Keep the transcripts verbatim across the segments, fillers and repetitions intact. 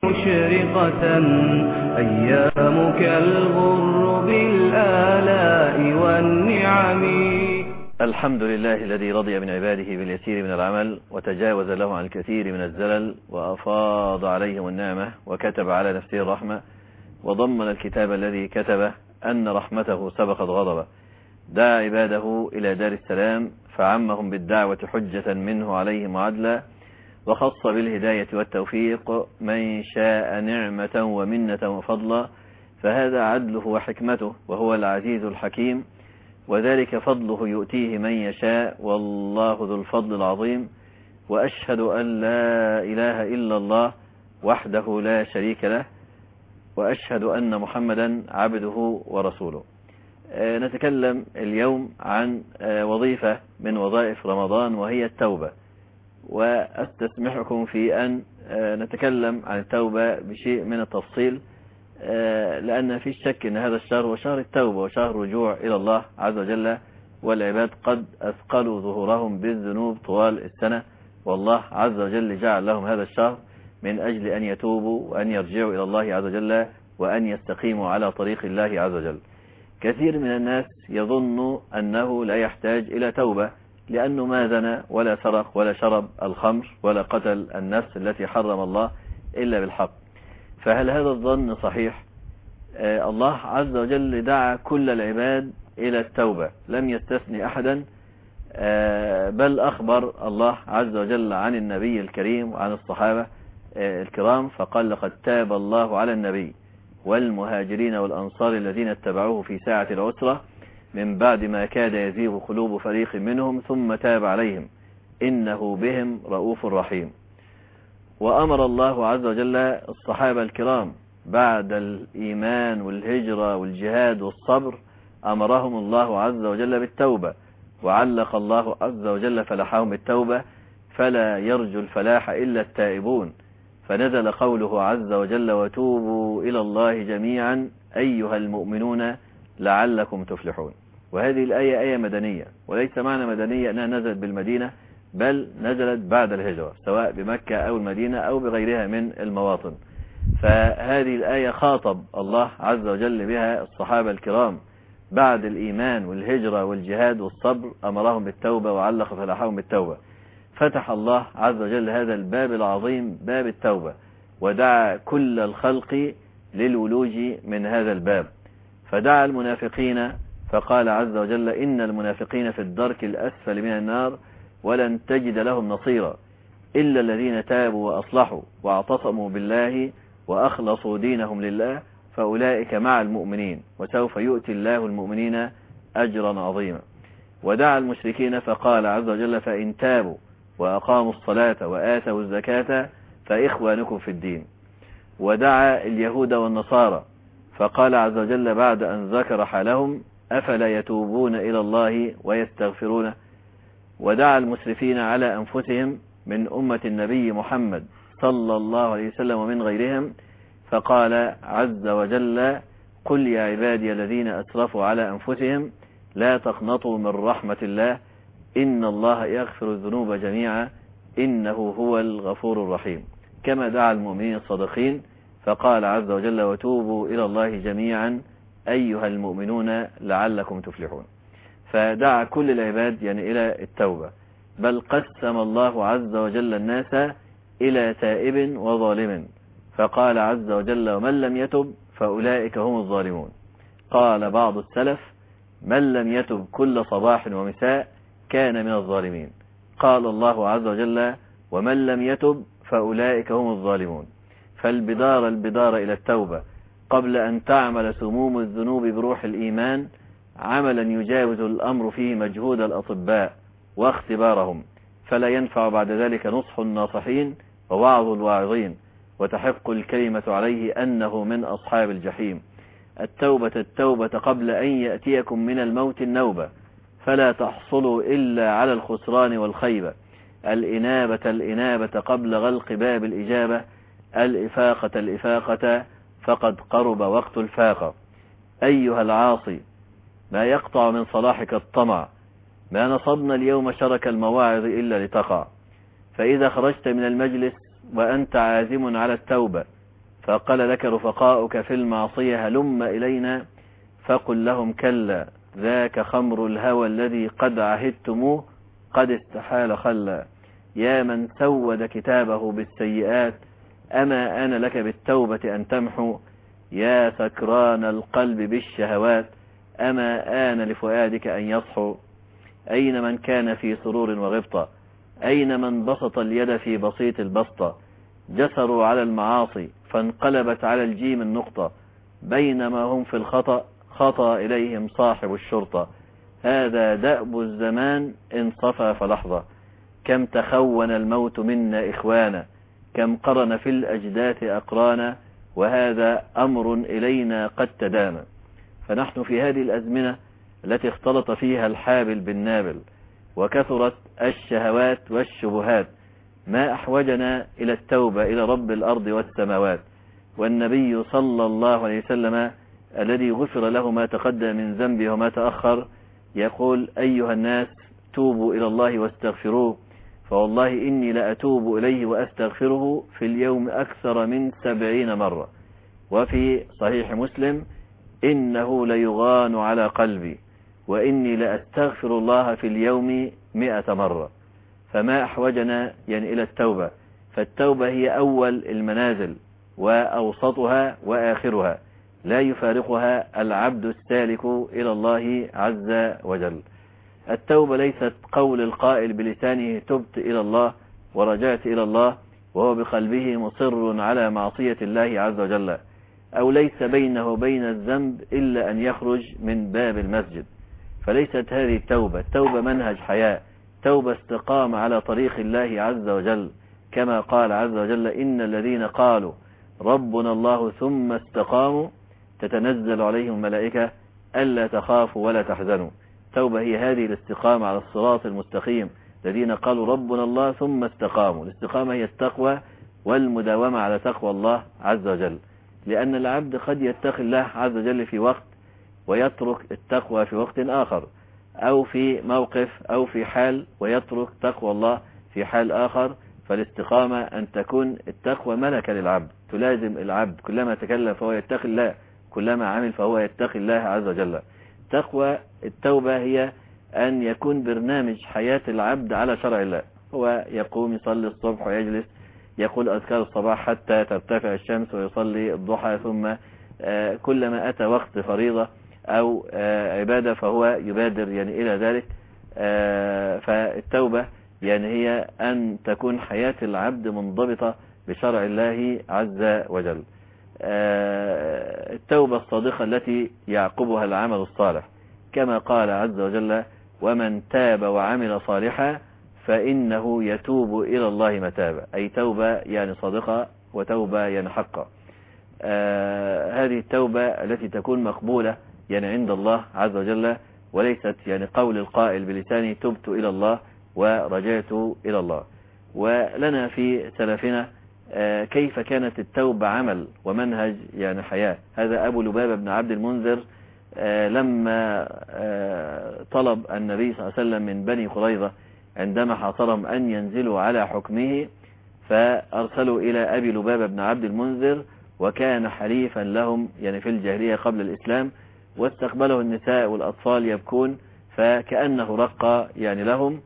مشرقة أيامك الغر بالآلاء والنعم. الحمد لله الذي رضي من عباده باليسير من العمل وتجاوز له عن الكثير من الزلل وأفاض عليهم النعمة وكتب على نفسه الرحمة وضمن الكتاب الذي كتبه أن رحمته سبقت غضبه. دعا عباده إلى دار السلام فعمهم بالدعوة حجة منه عليهم عدلا، وخص بالهداية والتوفيق من شاء نعمة ومنة وفضلا، فهذا عدله وحكمته وهو العزيز الحكيم، وذلك فضله يؤتيه من يشاء والله ذو الفضل العظيم. وأشهد أن لا إله إلا الله وحده لا شريك له، وأشهد أن محمدا عبده ورسوله. نتكلم اليوم عن وظيفة من وظائف رمضان وهي التوبة، وأستسمحكم في أن نتكلم عن التوبة بشيء من التفصيل، لأن في شك أن هذا الشهر هو شهر التوبة وشهر رجوع إلى الله عز وجل، والعباد قد أثقلوا ظهورهم بالذنوب طوال السنة، والله عز وجل جعل لهم هذا الشهر من أجل أن يتوبوا وأن يرجعوا إلى الله عز وجل وأن يستقيموا على طريق الله عز وجل. كثير من الناس يظن أنه لا يحتاج إلى توبة لأنه ما زنى ولا سرق ولا شرب الخمر ولا قتل النفس التي حرم الله إلا بالحق. فهل هذا الظن صحيح؟ آه الله عز وجل دعا كل العباد إلى التوبة، لم يستثني أحدا، آه بل أخبر الله عز وجل عن النبي الكريم وعن الصحابة آه الكرام، فقال لقد تاب الله على النبي والمهاجرين والأنصار الذين اتبعوه في ساعة العسرة من بعد ما كاد يزيغ قلوب فريق منهم ثم تاب عليهم إنه بهم رؤوف رحيم. وأمر الله عز وجل الصحابة الكرام بعد الإيمان والهجرة والجهاد والصبر، أمرهم الله عز وجل بالتوبة، وعلق الله عز وجل فلاحهم بالتوبة، فلا يرجو الفلاح إلا التائبون، فنزل قوله عز وجل وتوبوا إلى الله جميعا أيها المؤمنون لعلكم تفلحون. وهذه الآية آية مدنية، وليس معنى مدنية أنها نزلت بالمدينة، بل نزلت بعد الهجرة سواء بمكة أو المدينة أو بغيرها من المواطن. فهذه الآية خاطب الله عز وجل بها الصحابة الكرام بعد الإيمان والهجرة والجهاد والصبر، أمرهم بالتوبة وعلق فلاحهم بالتوبة. فتح الله عز وجل هذا الباب العظيم باب التوبة، ودعا كل الخلق للولوج من هذا الباب، فدعا المنافقين فقال عز وجل إن المنافقين في الدرك الأسفل من النار ولن تجد لهم نصيرا إلا الذين تابوا وأصلحوا واعتصموا بالله وأخلصوا دينهم لله فأولئك مع المؤمنين وسوف يؤتي الله المؤمنين أجرا عظيما. ودعا المشركين فقال عز وجل فإن تابوا وأقاموا الصلاة وآتوا الزكاة فإخوانكم في الدين. ودعا اليهود والنصارى فقال عز وجل بعد أن ذكر حالهم أفلا يتوبون إلى الله ويستغفرونه. ودعا المسرفين على أنفسهم من أمة النبي محمد صلى الله عليه وسلم ومن غيرهم، فقال عز وجل قل يا عبادي الذين أسرفوا على أنفسهم لا تقنطوا من رحمة الله إن الله يغفر الذنوب جميعا إنه هو الغفور الرحيم. كما دعا المؤمنين الصادقين فقال عز وجل وتوبوا إلى الله جميعا أيها المؤمنون لعلكم تفلحون. فدعا كل العباد يعني إلى التوبة، بل قسم الله عز وجل الناس إلى تائب وظالم، فقال عز وجل ومن لم يتب فأولئك هم الظالمون. قال بعض السلف من لم يتب كل صباح ومساء كان من الظالمين. قال الله عز وجل ومن لم يتب فأولئك هم الظالمون. فالبدار البدار إلى التوبة قبل أن تعمل سموم الذنوب بروح الإيمان عملا يجاوز الأمر فيه مجهود الأطباء واختبارهم، فلا ينفع بعد ذلك نصح الناصحين ووعظ الواعظين، وتحق الكلمة عليه أنه من أصحاب الجحيم. التوبة التوبة قبل أن يأتيكم من الموت النوبة، فلا تحصلوا إلا على الخسران والخيبة. الإنابة الإنابة قبل غلق باب الإجابة، الإفاقة الإفاقة فقد قرب وقت الفاقة. أيها العاصي ما يقطع من صلاحك الطمع، ما نصبنا اليوم شرك المواعظ إلا لتقع. فإذا خرجت من المجلس وأنت عازم على التوبة فقال لك رفقاؤك في المعصية هلم إلينا فقل لهم كلا ذاك خمر الهوى الذي قد عهدتموه قد استحال خلا يا من سود كتابه بالسيئات أما آن لك بالتوبة أن تمحو يا سكران القلب بالشهوات أما آن لفؤادك أن يصحو أين من كان في سرور وغبطة أين من بسط اليد في بسيط البسطة جسروا على المعاصي فانقلبت على الجيم النقطة بينما هم في الخطأ خطأ إليهم صاحب الشرطة هذا دأب الزمان إن صفى فلحظة كم تخون الموت منا إخوانا كم قرن في الأجداث أقرانا وهذا أمر إلينا قد تدام. فنحن في هذه الأزمنة التي اختلط فيها الحابل بالنابل وكثرت الشهوات والشبهات ما أحوجنا إلى التوبة إلى رب الأرض والسماوات. والنبي صلى الله عليه وسلم الذي غفر له ما تقدم من ذنبه وما تأخر يقول أيها الناس توبوا إلى الله واستغفروه فوالله إني لأتوب إليه وأستغفره في اليوم أكثر من سبعين مرة. وفي صحيح مسلم إنه ليغان على قلبي وإني لأستغفر الله في اليوم مئة مرة. فما أحوجنا يعني إلى التوبة فالتوبة هي أول المنازل وأوسطها وآخرها لا يفارقها العبد السالك إلى الله عز وجل. التوبة ليست قول القائل بلسانه تبت إلى الله ورجعت إلى الله وهو بقلبه مصر على معصية الله عز وجل أو ليس بينه وبين الذنب إلا أن يخرج من باب المسجد. فليست هذه التوبة. التوبة منهج حياة توبة استقام على طريق الله عز وجل كما قال عز وجل إن الذين قالوا ربنا الله ثم استقاموا تتنزل عليهم الملائكة ألا تخافوا ولا تحزنوا. توبة هي هذه الاستقامة على الصراط المستقيم الذين قالوا ربنا الله ثم استقاموا. الاستقامة هي التقوى والمداومة على تقوى الله عز وجل لأن العبد قد يتقي الله عز وجل في وقت ويترك التقوى في وقت آخر أو في موقف أو في حال ويترك تقوى الله في حال آخر. فالاستقامة أن تكون التقوى ملكة للعبد تلازم العبد كلما تكلم فهو يتقي الله كلما عمل فهو يتقي الله عز وجل. تقوى التوبة هي أن يكون برنامج حياة العبد على شرع الله. هو يقوم يصلي الصبح ويجلس يقول أذكار الصباح حتى ترتفع الشمس ويصلي الضحى ثم كلما أتى وقت فريضة أو عبادة فهو يبادر يعني إلى ذلك. فالتوبة يعني هي أن تكون حياة العبد منضبطة بشرع الله عز وجل. التوبة الصادقة التي يعقبها العمل الصالح كما قال عز وجل ومن تاب وعمل صالحا فإنه يتوب إلى الله متابا أي توبة يعني صادقة وتوبة يعني حقة. هذه التوبة التي تكون مقبولة يعني عند الله عز وجل وليست يعني قول القائل بلسانه تبت إلى الله ورجعت إلى الله. ولنا في سلفنا كيف كانت التوبة عمل ومنهج يعني حياة. هذا أبو لبابة بن عبد المنذر لما طلب النبي صلى الله عليه وسلم من بني قريظة عندما حاصرهم أن ينزلوا على حكمه فأرسلوا إلى أبي لبابة بن عبد المنذر وكان حليفا لهم يعني في الجاهلية قبل الإسلام واستقبله النساء والأطفال يبكون فكأنه رقى يعني لهم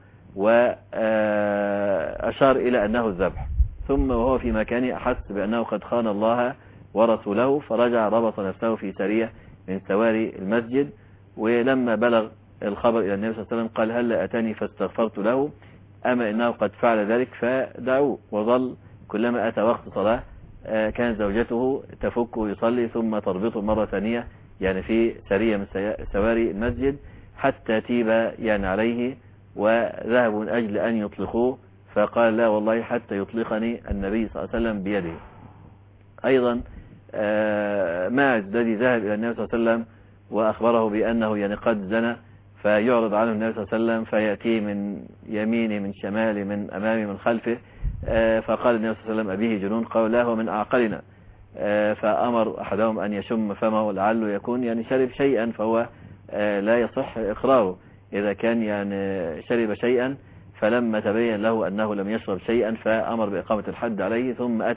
وأشار إلى أنه الذبح ثم وهو في مكانه أحس بأنه قد خان الله ورسوله فرجع ربط نفسه في سرية من سواري المسجد. ولما بلغ الخبر إلى النبي صلى الله عليه وسلم قال هل أتاني فاستغفرت له أما إنه قد فعل ذلك فدعوه. وظل كلما أتى وقت صلاة كان زوجته تفكه يصلي ثم تربطه مرة ثانية يعني في سرية من سواري المسجد حتى تيب يعني عليه وذهبوا من أجل أن يطلقوه فقال لا والله حتى يطلقني النبي صلى الله عليه وسلم بيده. أيضا ماعز الذي ذهب إلى النبي صلى الله عليه وسلم وأخبره بأنه يعني قد زنى فيعرض عنه النبي صلى الله عليه وسلم فيأتي من يمينه من شماله من أمامه من خلفه فقال النبي صلى الله عليه وسلم أبيه جنون قال لا هو من أعقلنا فأمر أحدهم أن يشم فمه لعله يكون يعني شرب شيئا فهو لا يصح إقراره إذا كان يعني شرب شيئا. فلما تبين له أنه لم يشرب شيئا فأمر بإقامة الحد عليه ثم أتت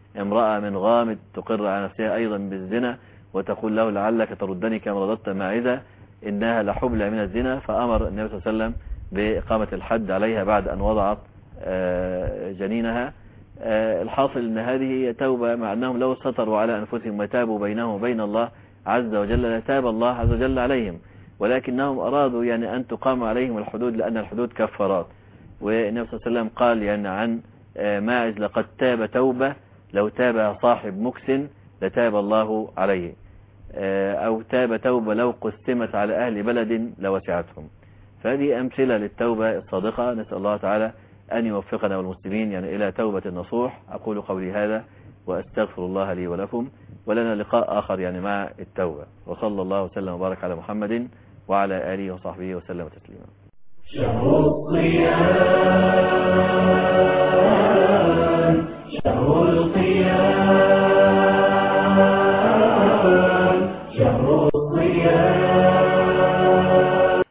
امرأة من غامد تقر على نفسها أيضا بالزنا وتقول له لعلك تردني كما رددت ماعزة إنها لحبلى من الزنا، فأمر النبي صلى الله عليه وسلم بإقامة الحد عليها بعد أن وضعت جنينها. الحاصل أن هذه هي توبة، مع أنهم لو ستروا على أنفسهم وتابوا بينهم وبين الله عز وجل لتاب الله عز وجل عليهم، ولكنهم أرادوا يعني أن تقام عليهم الحدود لأن الحدود كفارات. والنبي صلى الله عليه وسلم قال يعني عن ماعز لقد تاب توبة لو تاب صاحب مكس لتاب الله عليه، أو تاب توبة لو قسمت على أهل بلد لوسعتهم. فهذه أمثلة للتوبة الصادقة. نسأل الله تعالى أن يوفقنا والمسلمين يعني إلى توبة النصوح. أقول قولي هذا وأستغفر الله لي ولكم، ولنا لقاء آخر يعني مع التوبة. وصلى الله وسلم وبارك على محمد وعلى آله وصحبه وسلم تسليما. شهر الصيام شهر